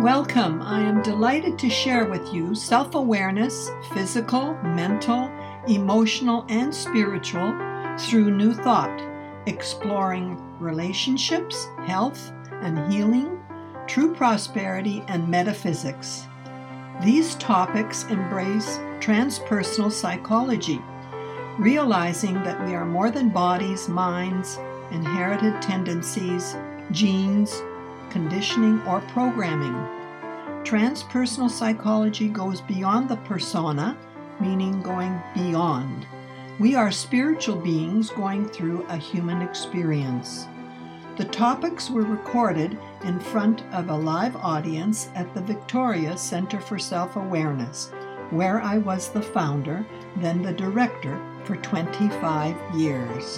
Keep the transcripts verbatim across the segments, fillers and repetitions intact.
Welcome. I am delighted to share with you self-awareness, physical, mental, emotional, and spiritual through New Thought, exploring relationships, health and healing, true prosperity, and metaphysics. These topics embrace transpersonal psychology, realizing that we are more than bodies, minds, inherited tendencies, genes, conditioning, or programming. Transpersonal psychology goes beyond the persona, meaning going beyond. We are spiritual beings going through a human experience. The topics were recorded in front of a live audience at the Victoria Center for Self-Awareness, where I was the founder, then the director, for twenty-five years.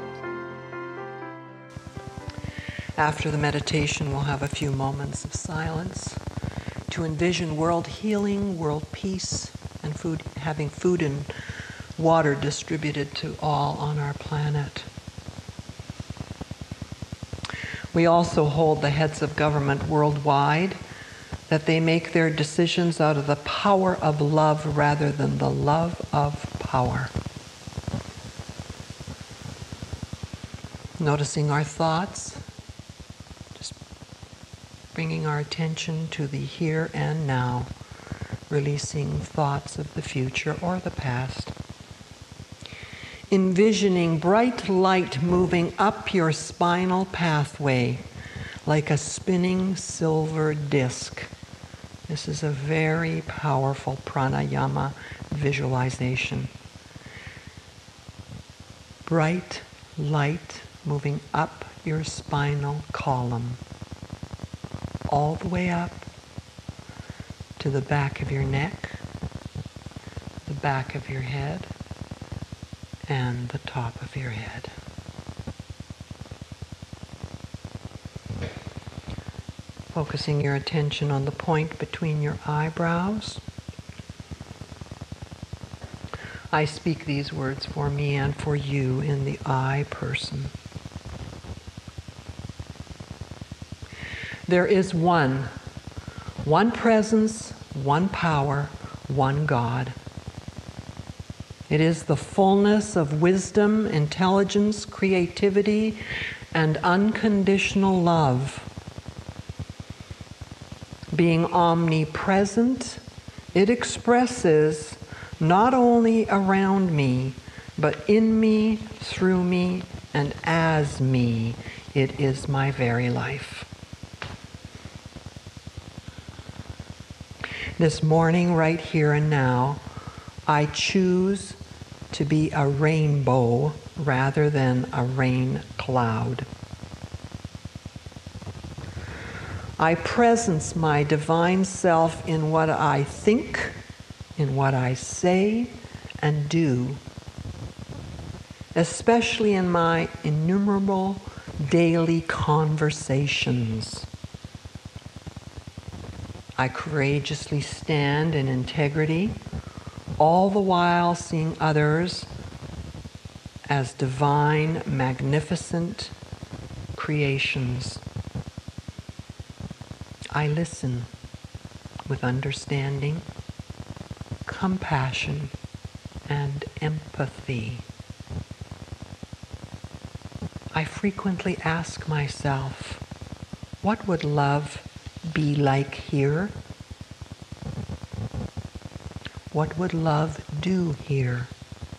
After the meditation, we'll have a few moments of silence to envision world healing, world peace, and food, having food and water distributed to all on our planet. We also hold the heads of government worldwide that they make their decisions out of the power of love rather than the love of power. Noticing our thoughts, bringing our attention to the here and now, releasing thoughts of the future or the past. Envisioning bright light moving up your spinal pathway like a spinning silver disc. This is a very powerful pranayama visualization. Bright light moving up your spinal column, all the way up to the back of your neck, the back of your head, and the top of your head. Focusing your attention on the point between your eyebrows. I speak these words for me and for you in the I person. There is one, one presence, one power, one God. It is the fullness of wisdom, intelligence, creativity, and unconditional love. Being omnipresent, it expresses not only around me, but in me, through me, and as me. It is my very life. This morning, right here and now, I choose to be a rainbow rather than a rain cloud. I presence my divine self in what I think, in what I say and do, especially in my innumerable daily conversations. I courageously stand in integrity, all the while seeing others as divine, magnificent creations. I listen with understanding, compassion, and empathy. I frequently ask myself, what would love be like here? What would love do here?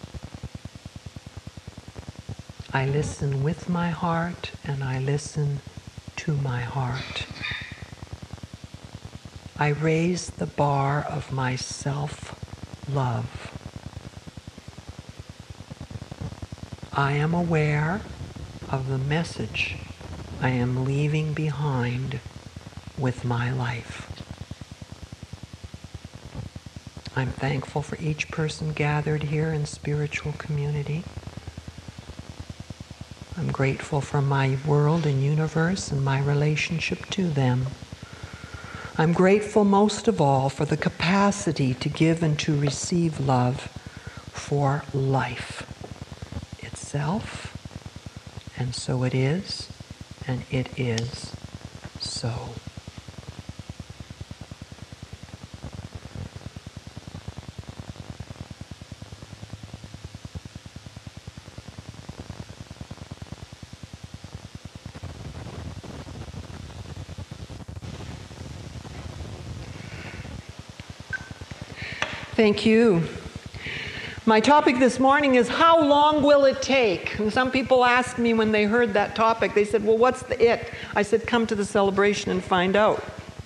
I listen with my heart and I listen to my heart. I raise the bar of my self-love. I am aware of the message I am leaving behind with my life. I'm thankful for each person gathered here in spiritual community. I'm grateful for my world and universe and my relationship to them. I'm grateful most of all for the capacity to give and to receive love for life itself. And so it is, and it is so. Thank you. My topic this morning is, how long will it take? And some people asked me when they heard that topic, they said, well, what's the it? I said, come to the celebration and find out.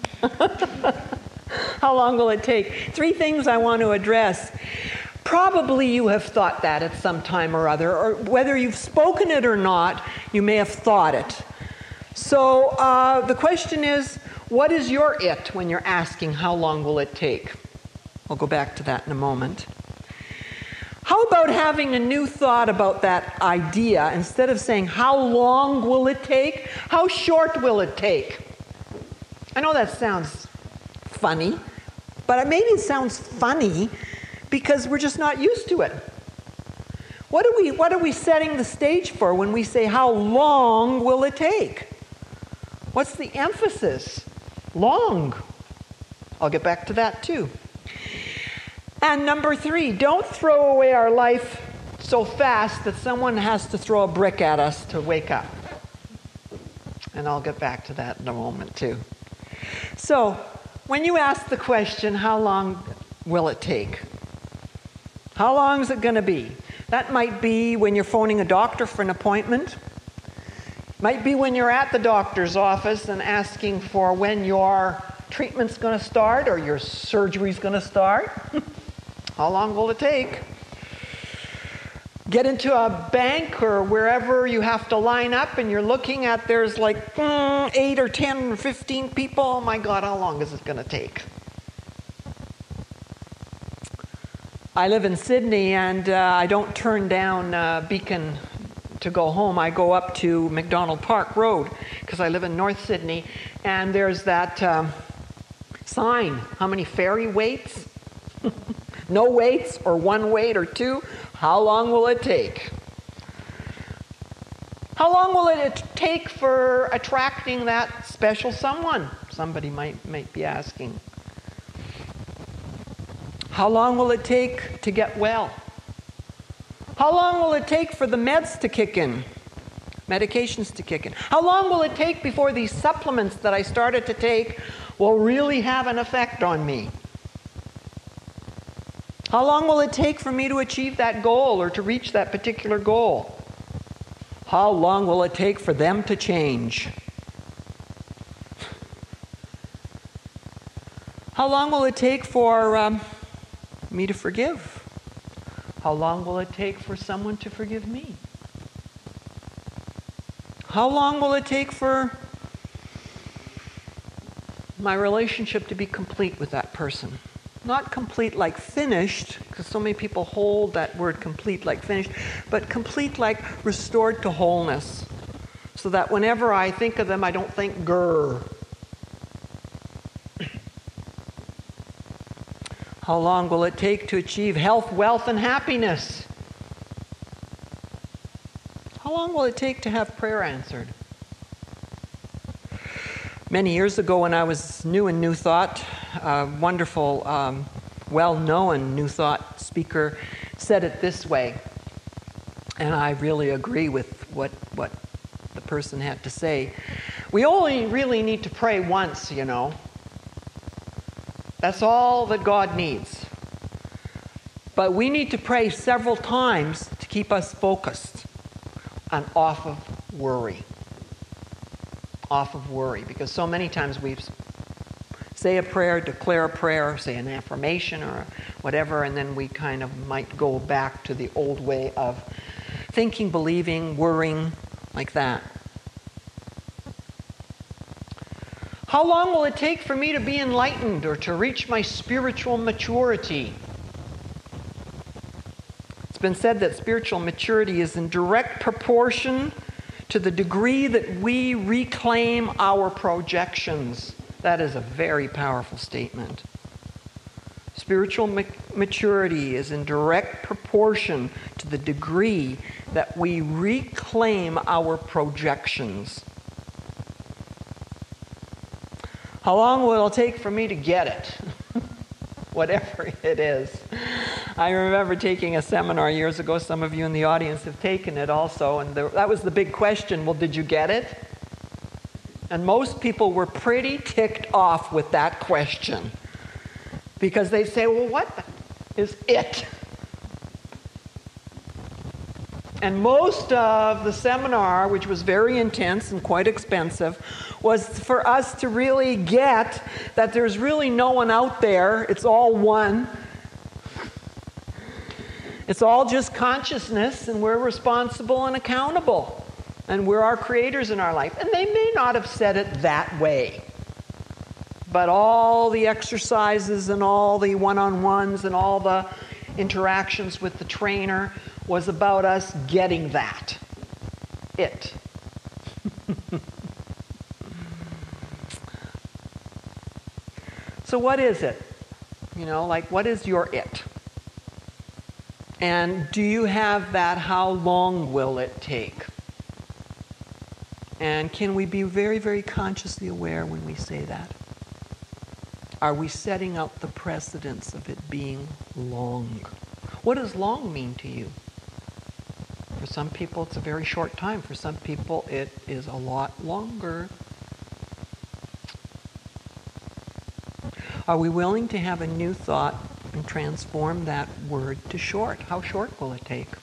How long will it take? Three things I want to address. Probably you have thought that at some time or other, or whether you've spoken it or not, you may have thought it. So uh, the question is, what is your it when you're asking how long will it take? I'll go back to that in a moment. How about having a new thought about that idea? Instead of saying, how long will it take? How short will it take? I know that sounds funny, but maybe it sounds funny because we're just not used to it. What are we, what are we setting the stage for when we say, how long will it take? What's the emphasis? Long. I'll get back to that too. And number three, don't throw away our life so fast that someone has to throw a brick at us to wake up. And I'll get back to that in a moment too. So, when you ask the question, how long will it take? How long is it going to be? That might be when you're phoning a doctor for an appointment. Might be when you're at the doctor's office and asking for when your treatment's going to start or your surgery's going to start. How long will it take? Get into a bank or wherever you have to line up and you're looking at there's like mm, eight or ten or fifteen people. Oh my God, how long is it going to take? I live in Sydney and uh, I don't turn down uh, Beacon to go home. I go up to McDonald Park Road because I live in North Sydney, and there's that um, sign, how many ferry waits? No waits, or one wait, or two. How long will it take? How long will it take for attracting that special someone? Somebody might, might be asking. How long will it take to get well? How long will it take for the meds to kick in? Medications to kick in? How long will it take before these supplements that I started to take will really have an effect on me? How long will it take for me to achieve that goal or to reach that particular goal? How long will it take for them to change? How long will it take for um, me to forgive? How long will it take for someone to forgive me? How long will it take for my relationship to be complete with that person? Not complete like finished, because so many people hold that word complete like finished, but complete like restored to wholeness, so that whenever I think of them, I don't think grr. How long will it take to achieve health, wealth, and happiness? How long will it take to have prayer answered? Many years ago when I was new in New Thought, a wonderful, um, well-known New Thought speaker said it this way, and I really agree with what, what the person had to say. We only really need to pray once, you know. That's all that God needs. But we need to pray several times to keep us focused and off of worry. Off of worry, because so many times we say a prayer, declare a prayer, say an affirmation or whatever, and then we kind of might go back to the old way of thinking, believing, worrying, like that. How long will it take for me to be enlightened or to reach my spiritual maturity? It's been said that spiritual maturity is in direct proportion to the degree that we reclaim our projections. That is a very powerful statement. Spiritual ma- maturity is in direct proportion to the degree that we reclaim our projections. How long will it take for me to get it? Whatever it is. I remember taking a seminar years ago. Some of you in the audience have taken it also. And there, that was the big question. Well, did you get it? And most people were pretty ticked off with that question. Because they say, well, what the, is it. And most of the seminar, which was very intense and quite expensive, was for us to really get that there's really no one out there. It's all one. It's all just consciousness, and we're responsible and accountable. And we're our creators in our life. And they may not have said it that way. But all the exercises and all the one-on-ones and all the interactions with the trainer was about us getting that. It. So what is it? You know, like what is your it? And do you have that? How long will it take? And can we be very, very consciously aware when we say that? Are we setting up the precedence of it being long? What does long mean to you? For some people, it's a very short time. For some people, it is a lot longer. Are we willing to have a new thought and transform that word to short? How short will it take?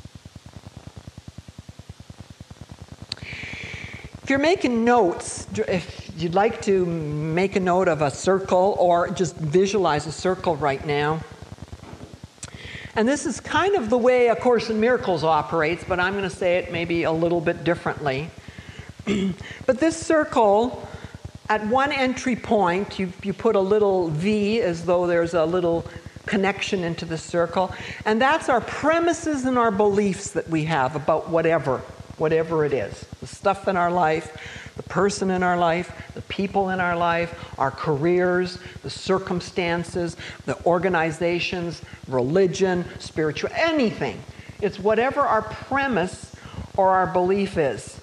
If you're making notes, if you'd like to make a note of a circle or just visualize a circle right now, and this is kind of the way A Course in Miracles operates, but I'm going to say it maybe a little bit differently. But this circle, at one entry point, you, you put a little V as though there's a little connection into the circle, and that's our premises and our beliefs that we have about whatever, whatever it is. The stuff in our life, the person in our life, the people in our life, our careers, the circumstances, the organizations, religion, spiritual, anything. It's whatever our premise or our belief is.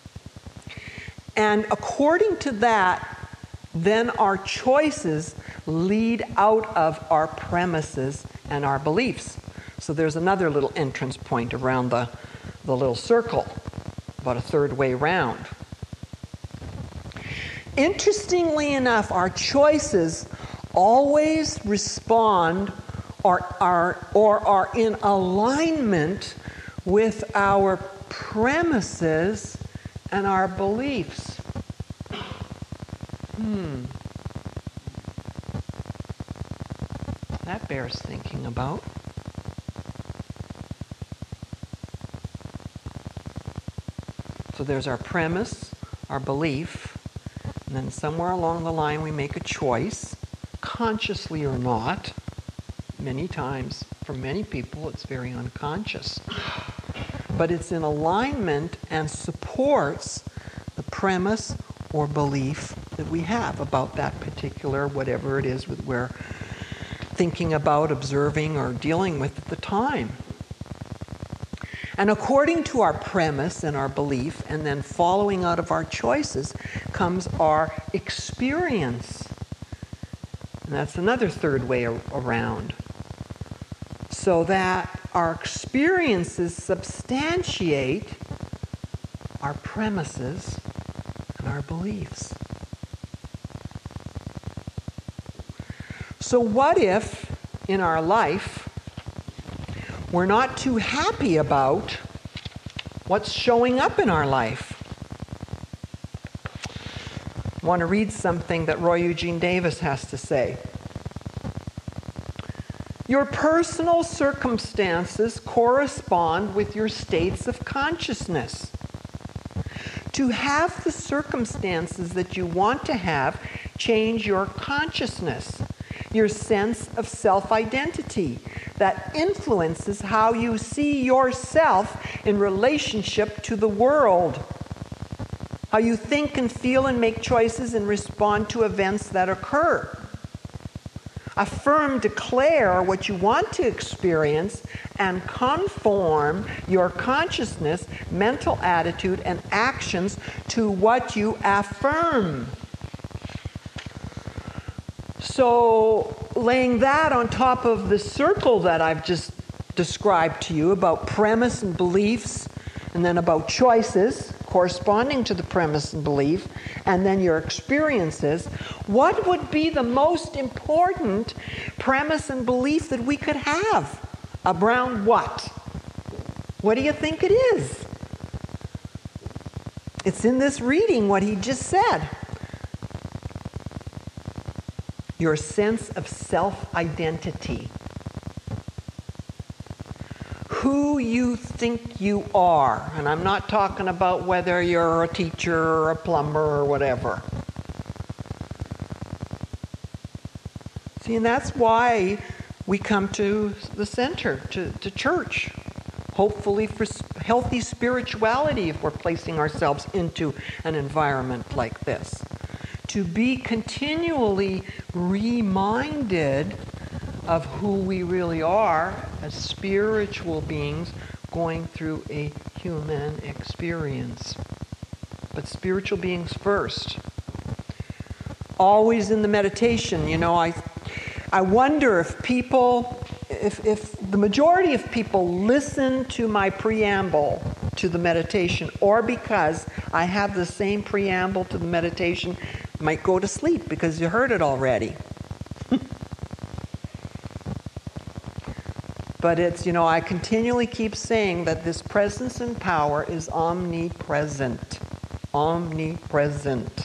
And according to that, then our choices lead out of our premises and our beliefs. So there's another little entrance point around the, the little circle, about a third way round. Interestingly enough, our choices always respond or are, or are in alignment with our premises and our beliefs. Hmm. That bears thinking about. So there's our premise, our belief, and then somewhere along the line we make a choice, consciously or not. Many times, for many people, it's very unconscious. But it's in alignment and supports the premise or belief that we have about that particular whatever it is that we're thinking about, observing, or dealing with at the time. And according to our premise and our belief, and then following out of our choices, comes our experience. And that's another third way around. So that our experiences substantiate our premises and our beliefs. So what if, in our life, we're not too happy about what's showing up in our life? I want to read something that Roy Eugene Davis has to say. Your personal circumstances correspond with your states of consciousness. To have the circumstances that you want to have change your consciousness, your sense of self-identity that influences how you see yourself in relationship to the world, how you think and feel and make choices and respond to events that occur. Affirm, declare what you want to experience and conform your consciousness, mental attitude, and actions to what you affirm. So, laying that on top of the circle that I've just described to you about premise and beliefs, and then about choices, corresponding to the premise and belief, and then your experiences, what would be the most important premise and belief that we could have around what? What do you think it is? It's in this reading what he just said. Your sense of self-identity. Who you think you are. And I'm not talking about whether you're a teacher or a plumber or whatever. See, and that's why we come to the center, to, to church. Hopefully for healthy spirituality if we're placing ourselves into an environment like this. To be continually reminded of who we really are as spiritual beings going through a human experience. But spiritual beings first. Always in the meditation, you know, I I wonder if people, if, if the majority of people listen to my preamble to the meditation, or because I have the same preamble to the meditation, might go to sleep because you heard it already. But it's, you know, I continually keep saying that this presence and power is omnipresent. Omnipresent.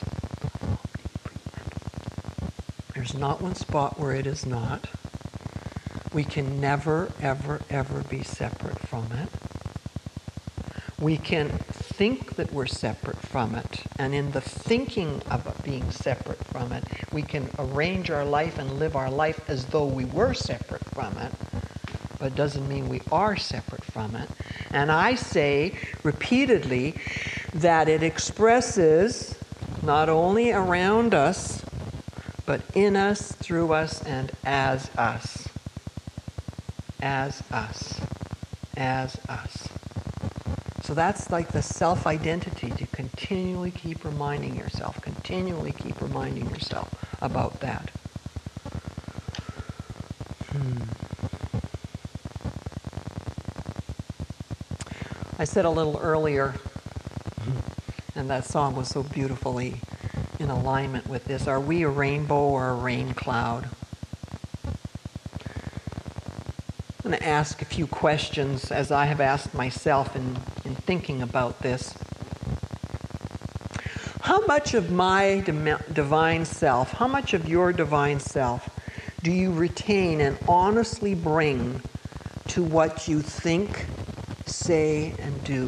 There's not one spot where it is not. We can never, ever, ever be separate from it. We can think that we're separate from it, and in the thinking of being separate from it, we can arrange our life and live our life as though we were separate from it. But it doesn't mean we are separate from it. And I say repeatedly that it expresses not only around us, but in us, through us, and as us. As us. As us. So that's like the self-identity, to continually keep reminding yourself, continually keep reminding yourself about that. Hmm. I said a little earlier, and that song was so beautifully in alignment with this, are we a rainbow or a rain cloud? I'm going to ask a few questions as I have asked myself in, in thinking about this. How much of my divine self, how much of your divine self do you retain and honestly bring to what you think, say, and do?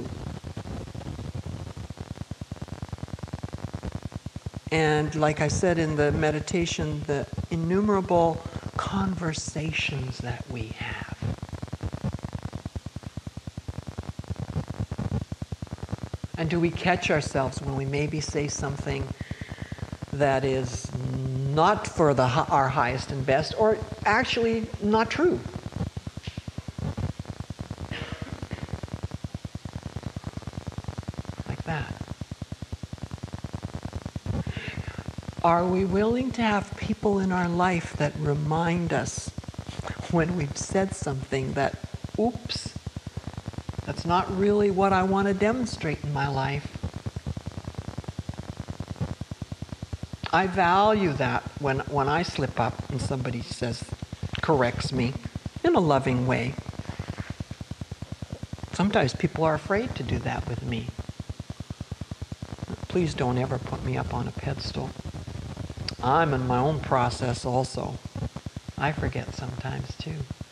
And like I said in the meditation, the innumerable conversations that we have. And do we catch ourselves when we maybe say something that is not for the, our highest and best, or actually not true? Like that. Are we willing to have people in our life that remind us when we've said something that, oops, that's not really what I want to demonstrate in my life? I value that when, when I slip up and somebody says, corrects me in a loving way. Sometimes people are afraid to do that with me. Please don't ever put me up on a pedestal. I'm in my own process also. I forget sometimes too.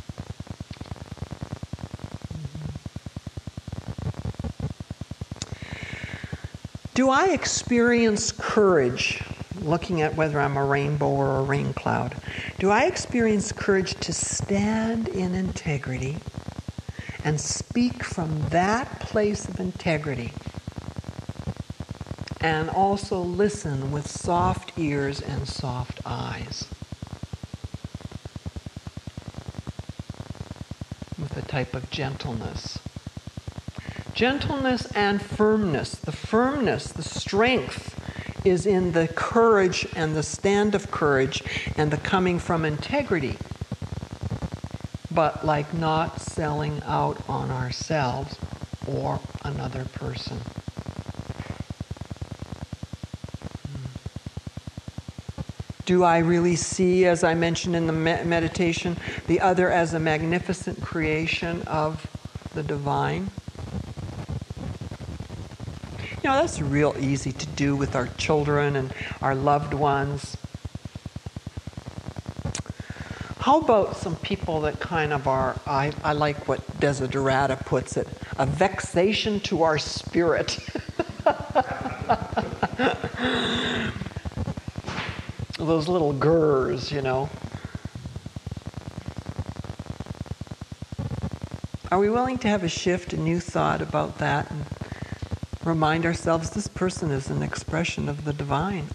Do I experience courage, looking at whether I'm a rainbow or a rain cloud? Do I experience courage to stand in integrity and speak from that place of integrity, and also listen with soft ears and soft eyes, with a type of gentleness? Gentleness and firmness. The firmness, the strength is in the courage and the stand of courage and the coming from integrity. But like not selling out on ourselves or another person. Do I really see, as I mentioned in the me- meditation, the other as a magnificent creation of the divine? You know, that's real easy to do with our children and our loved ones. How about some people that kind of are, I, I like what Desiderata puts it, a vexation to our spirit. Those little gurrs, you know. Are we willing to have a shift, a new thought about that, and remind ourselves this person is an expression of the divine?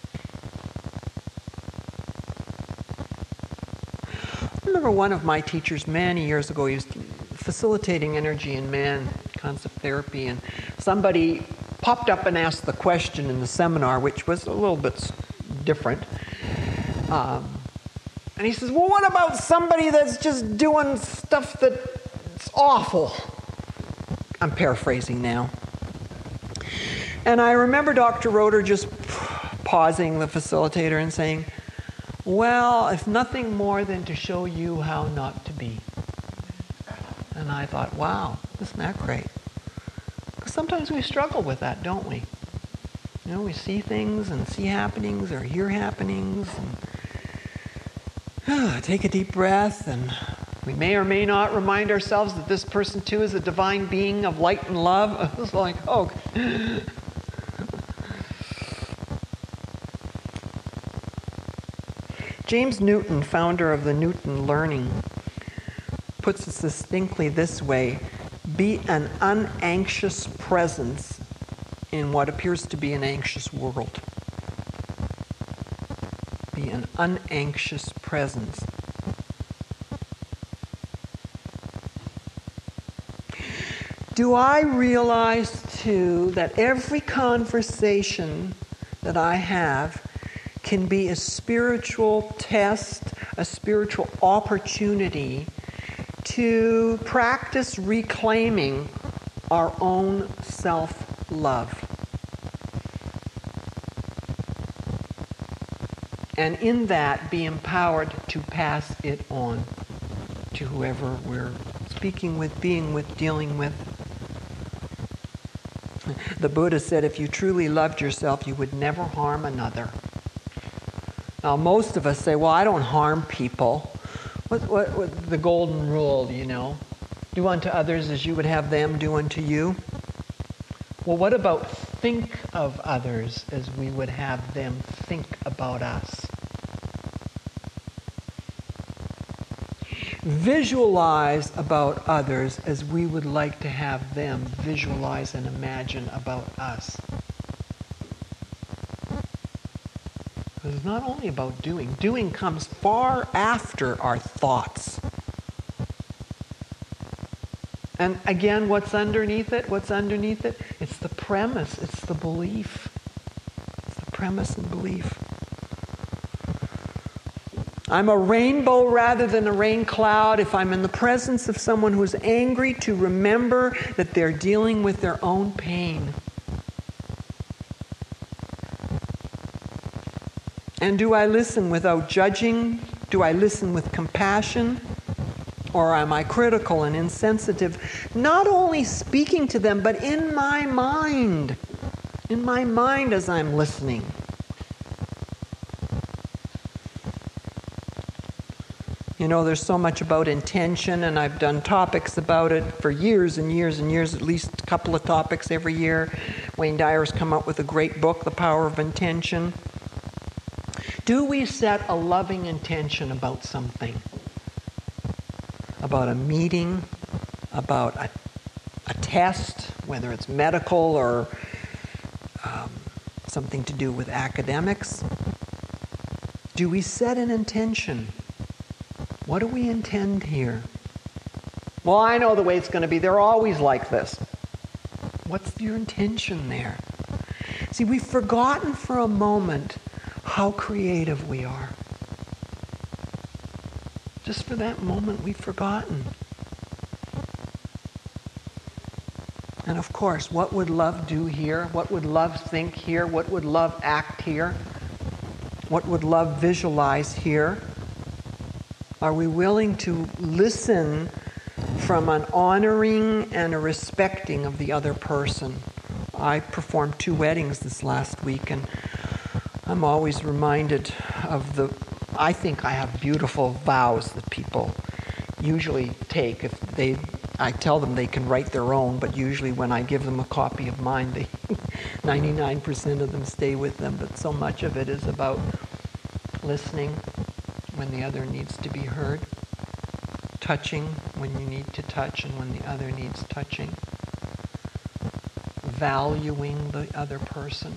I remember one of my teachers many years ago, he was facilitating energy in man concept therapy, and somebody popped up and asked the question in the seminar, which was a little bit different. Um, and he says, well, what about somebody that's just doing stuff that's awful? I'm paraphrasing now. And I remember Doctor Roeder just pausing, the facilitator, and saying, well, if nothing more than to show you how not to be. And I thought, wow, isn't that great? Because sometimes we struggle with that, don't we? You know, we see things and see happenings or hear happenings and uh, take a deep breath, and we may or may not remind ourselves that this person too is a divine being of light and love. It's like, oh. James Newton, founder of the Newton Learning, puts it succinctly this way: be an unanxious presence in what appears to be an anxious world. Be an unanxious presence. Do I realize, too, that every conversation that I have can be a spiritual test, a spiritual opportunity to practice reclaiming our own self-love? And in that, be empowered to pass it on to whoever we're speaking with, being with, dealing with. The Buddha said, if you truly loved yourself, you would never harm another. Now, most of us say, well, I don't harm people. What, what, what the golden rule, you know? Do unto others as you would have them do unto you. Well, what about think of others as we would have them think about us? Visualize about others as we would like to have them visualize and imagine about us. Because it's not only about doing. Doing comes far after our thoughts. And again, what's underneath it? What's underneath it? It's the premise. It's the belief. It's the premise and belief. I'm a rainbow rather than a rain cloud. If I'm in the presence of someone who's angry, to remember that they're dealing with their own pain. And do I listen without judging? Do I listen with compassion? Or am I critical and insensitive? Not only speaking to them, but in my mind. In my mind as I'm listening. You know, there's so much about intention, and I've done topics about it for years and years and years, at least a couple of topics every year. Wayne Dyer's come up with a great book, The Power of Intention. Do we set a loving intention about something? About a meeting, about a, a test, whether it's medical or um, something to do with academics? Do we set an intention? What do we intend here? Well, I know the way it's going to be. They're always like this. What's your intention there? See, we've forgotten for a moment how creative we are. Just for that moment, we've forgotten. And of course, what would love do here? What would love think here? What would love act here? What would love visualize here? Are we willing to listen from an honoring and a respecting of the other person? I performed two weddings this last week, and I'm always reminded of the, I think I have beautiful vows that people usually take. If they, I tell them they can write their own, but usually when I give them a copy of mine, they ninety-nine percent of them stay with them, but so much of it is about listening when the other needs to be heard, touching when you need to touch and when the other needs touching, valuing the other person,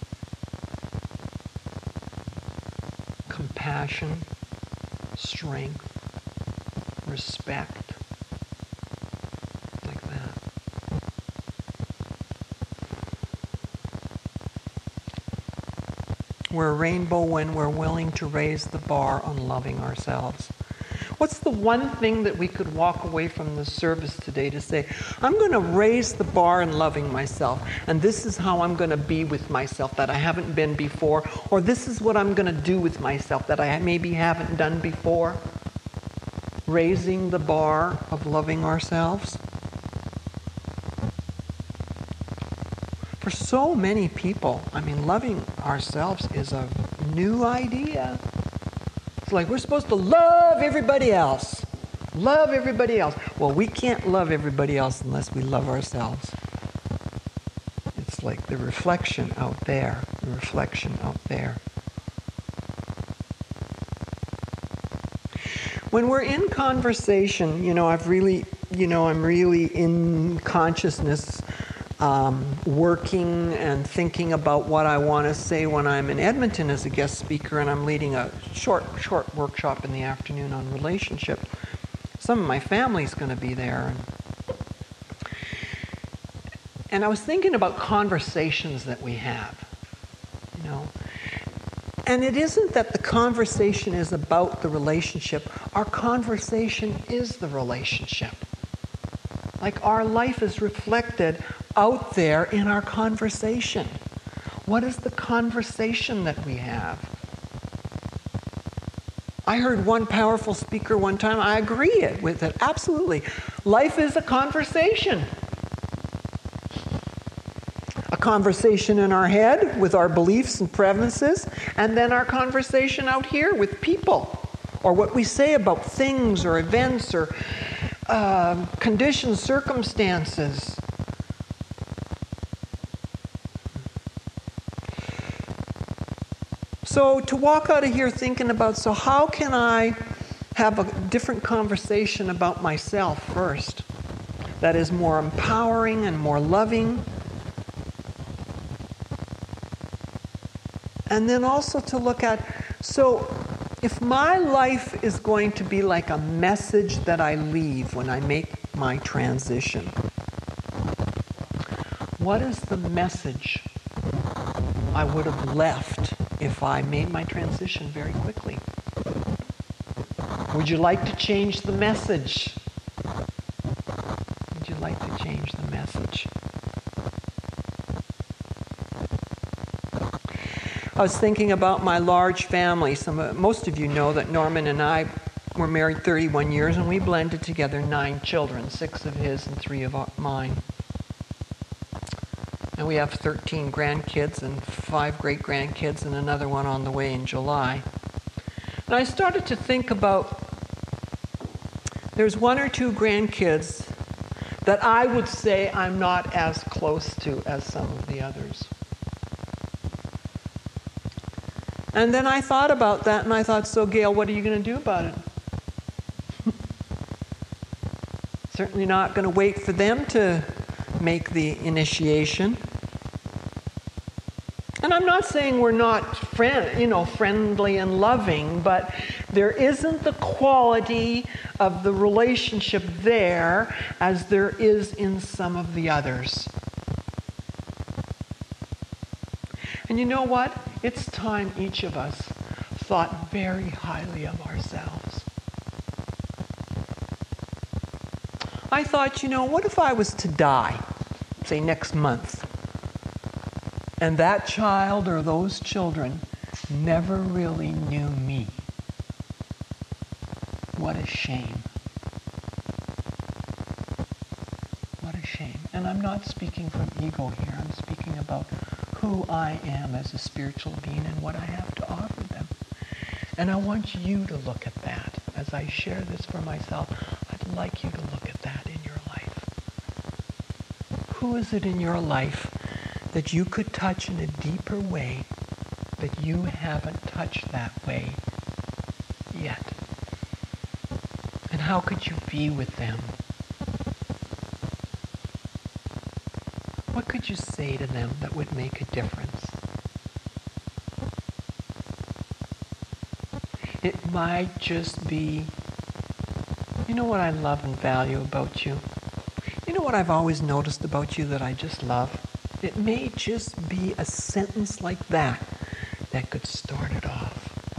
compassion, strength, respect, like that. We're a rainbow when we're willing to raise the bar on loving ourselves. What's the one thing that we could walk away from the service today to say, I'm going to raise the bar in loving myself, and this is how I'm going to be with myself that I haven't been before, or this is what I'm going to do with myself that I maybe haven't done before? Raising the bar of loving ourselves. For so many people, I mean, loving ourselves is a new idea. It's like we're supposed to love everybody else. Love everybody else. Well, we can't love everybody else unless we love ourselves. It's like the reflection out there, the reflection out there. When we're in conversation, you know, I've really, you know, I'm really in consciousness, um, working and thinking about what I want to say when I'm in Edmonton as a guest speaker, and I'm leading a short, short workshop in the afternoon on relationship. Some of my family's going to be there. And, and I was thinking about conversations that we have, you know. And it isn't that the conversation is about the relationship. Our conversation is the relationship. Like our life is reflected out there in our conversation. What is the conversation that we have? I heard one powerful speaker one time. I agree with it, absolutely. Life is a conversation. A conversation in our head with our beliefs and preferences, and then our conversation out here with people, or what we say about things or events or uh, conditions, circumstances. So to walk out of here thinking about, so how can I have a different conversation about myself first that is more empowering and more loving? And then also to look at, so if my life is going to be like a message that I leave when I make my transition, what is the message I would have left if I made my transition very quickly? Would you like to change the message? Would you like to change the message? I was thinking about my large family. Some, most of you know that Norman and I were married thirty-one years, and we blended together nine children, six of his and three of mine. And we have thirteen grandkids and five great-grandkids and another one on the way in July. And I started to think about, there's one or two grandkids that I would say I'm not as close to as some of the others. And then I thought about that, and I thought, so Gail, what are you going to do about it? Certainly not going to wait for them to make the initiation. And I'm not saying we're not friend, you know, friendly and loving, but there isn't the quality of the relationship there as there is in some of the others. And you know what? It's time each of us thought very highly of ourselves. I thought, you know, what if I was to die, say next month, and that child or those children never really knew me. What a shame. What a shame. And I'm not speaking from ego here. I'm speaking about who I am as a spiritual being and what I have to offer them. And I want you to look at that. As I share this for myself, I'd like you to look at that in your life. Who is it in your life that you could touch in a deeper way that you haven't touched that way yet? And how could you be with them? What could you say to them that would make a difference? It might just be, you know what I love and value about you? You know what I've always noticed about you that I just love? It may just be a sentence like that that could start it off.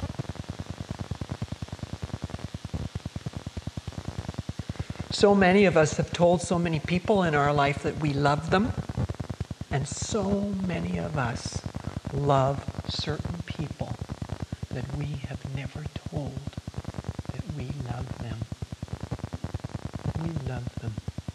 So many of us have told so many people in our life that we love them, and so many of us love certain people that we have never told that we love them. We love them.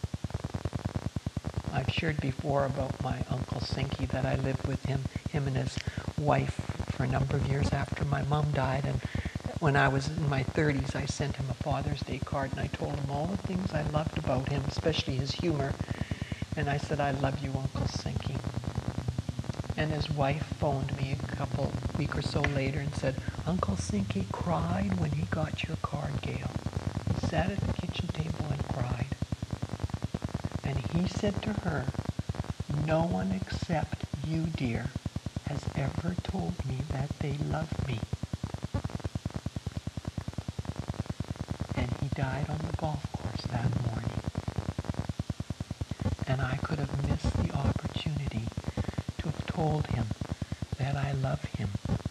I've shared before about my Uncle Sinky, that I lived with him, him and his wife for a number of years after my mom died. And when I was in my thirties, I sent him a Father's Day card, and I told him all the things I loved about him, especially his humor. And I said, I love you, Uncle Sinky. And his wife phoned me a couple, week or so later and said, Uncle Sinky cried when he got your card, Gail. He sat at the kitchen table and cried. And he said to her, no one except you, dear, has ever told me that they love me. And he died on the golf course that morning. And I could have missed the opportunity to have told him that I love him.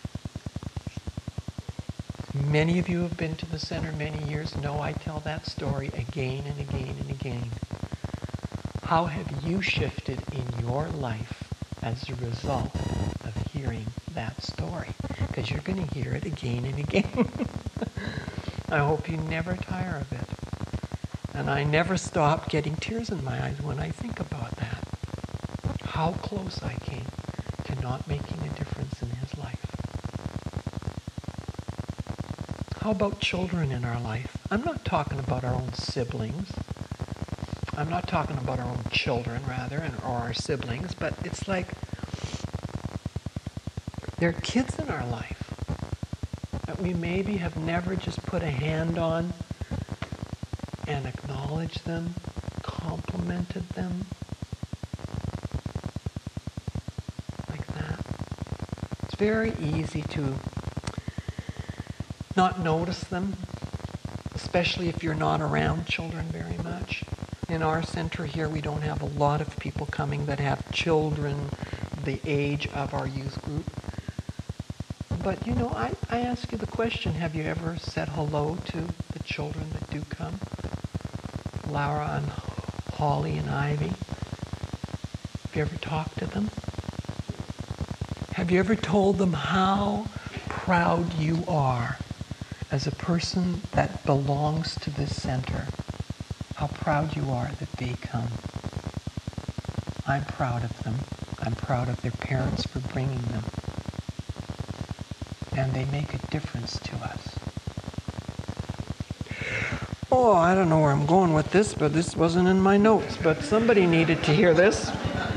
Many of you who have been to the center many years know I tell that story again and again and again. How have you shifted in your life as a result of hearing that story? Because you're going to hear it again and again. I hope you never tire of it. And I never stop getting tears in my eyes when I think about that. How close I came to not making a difference in his life. How about children in our life? I'm not talking about our own siblings. I'm not talking about our own children, rather, and, or our siblings, but it's like there are kids in our life that we maybe have never just put a hand on and acknowledged them, complimented them, like that. It's very easy to not notice them, especially if you're not around children very much. In our center here, we don't have a lot of people coming that have children the age of our youth group. But, you know, I, I ask you the question, have you ever said hello to the children that do come? Laura and Holly and Ivy. Have you ever talked to them? Have you ever told them how proud you are as a person that belongs to this center? How proud you are that they come. I'm proud of them. I'm proud of their parents for bringing them. And they make a difference to us. Oh, I don't know where I'm going with this, but this wasn't in my notes. But somebody needed to hear this.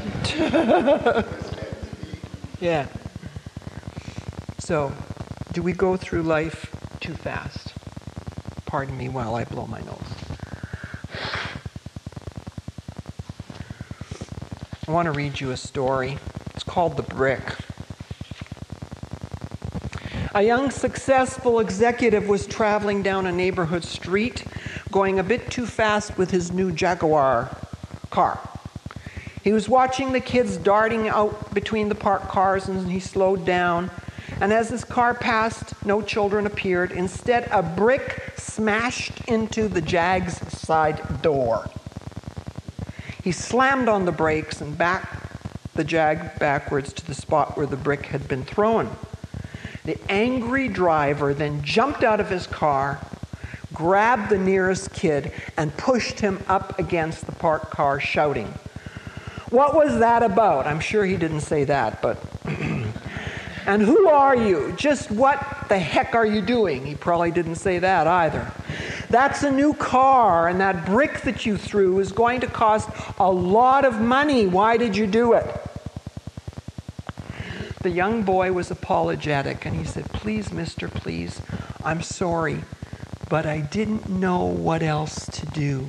Yeah. So, do we go through life too fast? Pardon me while I blow my nose. I want to read you a story. It's called The Brick. A young, successful executive was traveling down a neighborhood street, going a bit too fast with his new Jaguar car. He was watching the kids darting out between the parked cars, and he slowed down. And as his car passed, no children appeared. Instead, a brick smashed into the Jag's side door. He slammed on the brakes and backed the Jag backwards to the spot where the brick had been thrown. The angry driver then jumped out of his car, grabbed the nearest kid, and pushed him up against the parked car, shouting, "What was that about?" I'm sure he didn't say that, but... "And who are you? Just what the heck are you doing?" He probably didn't say that either. "That's a new car, and that brick that you threw is going to cost a lot of money. Why did you do it?" The young boy was apologetic, and he said, "Please, mister, please, I'm sorry, but I didn't know what else to do.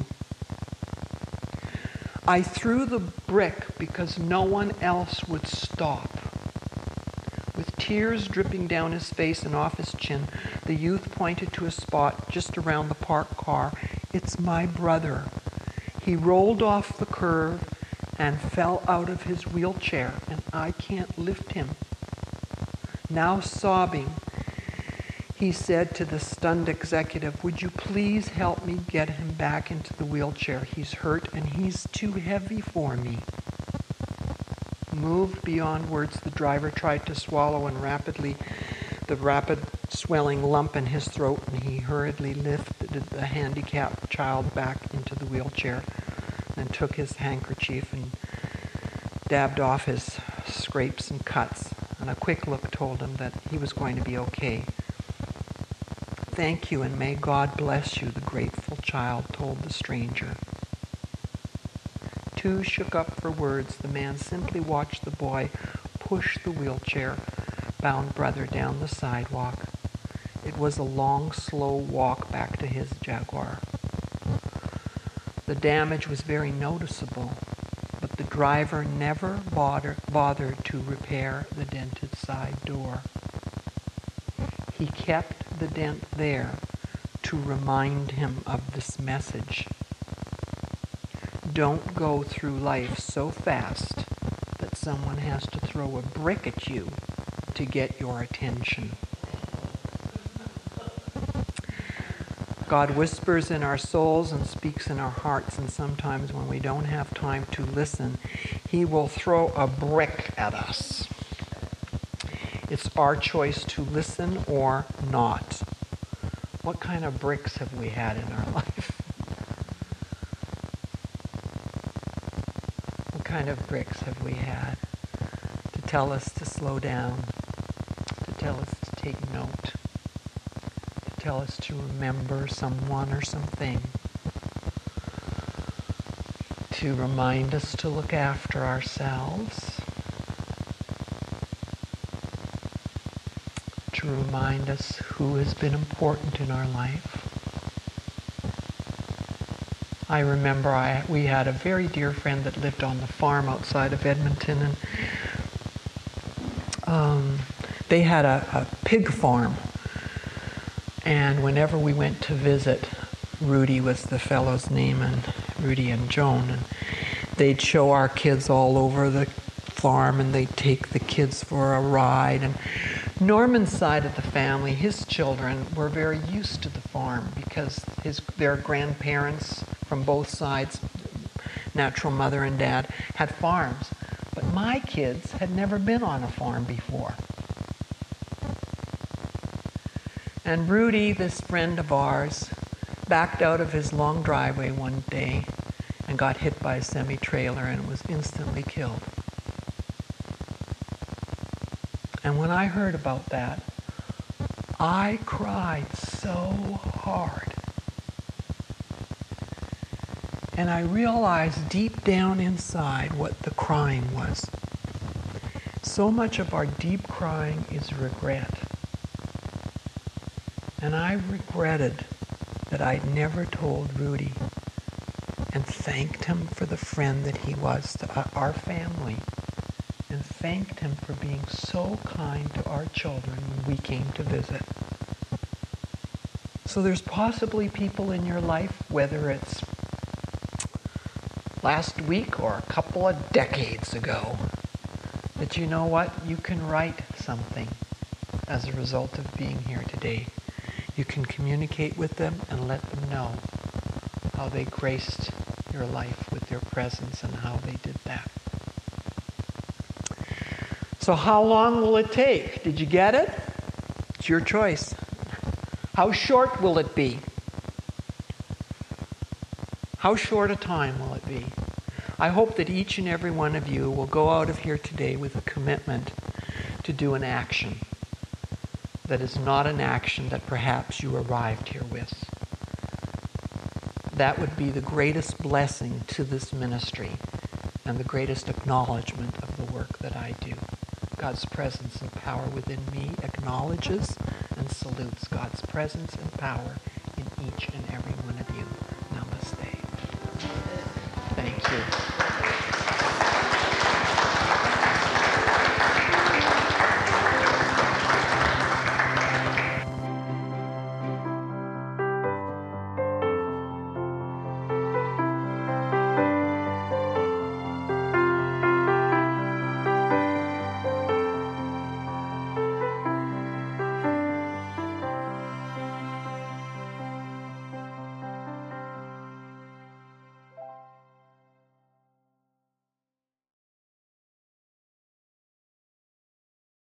I threw the brick because no one else would stop." With tears dripping down his face and off his chin, the youth pointed to a spot just around the parked car. "It's my brother. He rolled off the curb and fell out of his wheelchair, and I can't lift him." Now sobbing, he said to the stunned executive, "Would you please help me get him back into the wheelchair? He's hurt and he's too heavy for me." Moved beyond words, the driver tried to swallow and rapidly the rapid swelling lump in his throat, and he hurriedly lifted the handicapped child back into the wheelchair, then took his handkerchief and dabbed off his scrapes and cuts, and a quick look told him that he was going to be okay. "Thank you, and may God bless you," the grateful child told the stranger. Too shook up for words, the man simply watched the boy push the wheelchair-bound brother down the sidewalk. It was a long, slow walk back to his Jaguar. The damage was very noticeable, but the driver never bother, bothered to repair the dented side door. He kept the dent there to remind him of this message. Don't go through life so fast that someone has to throw a brick at you to get your attention. God whispers in our souls and speaks in our hearts, and sometimes when we don't have time to listen, He will throw a brick at us. It's our choice to listen or not. What kind of bricks have we had in our life? What kind of bricks have we had to tell us to slow down, to tell us to take note, to tell us to remember someone or something, to remind us to look after ourselves, to remind us who has been important in our life. I remember I, we had a very dear friend that lived on the farm outside of Edmonton, and um, they had a, a pig farm. And whenever we went to visit, Rudy was the fellow's name, and Rudy and Joan, and they'd show our kids all over the farm, and they'd take the kids for a ride. And Norman's side of the family, his children, were very used to the farm because his their grandparents from both sides, natural mother and dad, had farms. But my kids had never been on a farm before. And Rudy, this friend of ours, backed out of his long driveway one day and got hit by a semi-trailer and was instantly killed. And when I heard about that, I cried so hard. And I realized deep down inside what the crying was. So much of our deep crying is regret. And I regretted that I'd never told Rudy and thanked him for the friend that he was to our family, and thanked him for being so kind to our children when we came to visit. So there's possibly people in your life, whether it's last week or a couple of decades ago, that you know what, you can write something as a result of being here today. You can communicate with them and let them know how they graced your life with their presence and how they did that. So how long will it take? Did you get it? It's your choice. How short will it be? How short a time will it be? I hope that each and every one of you will go out of here today with a commitment to do an action that is not an action that perhaps you arrived here with. That would be the greatest blessing to this ministry and the greatest acknowledgement of the work that I do. God's presence and power within me acknowledges and salutes God's presence and power in each and every one of you. Namaste. Thank you.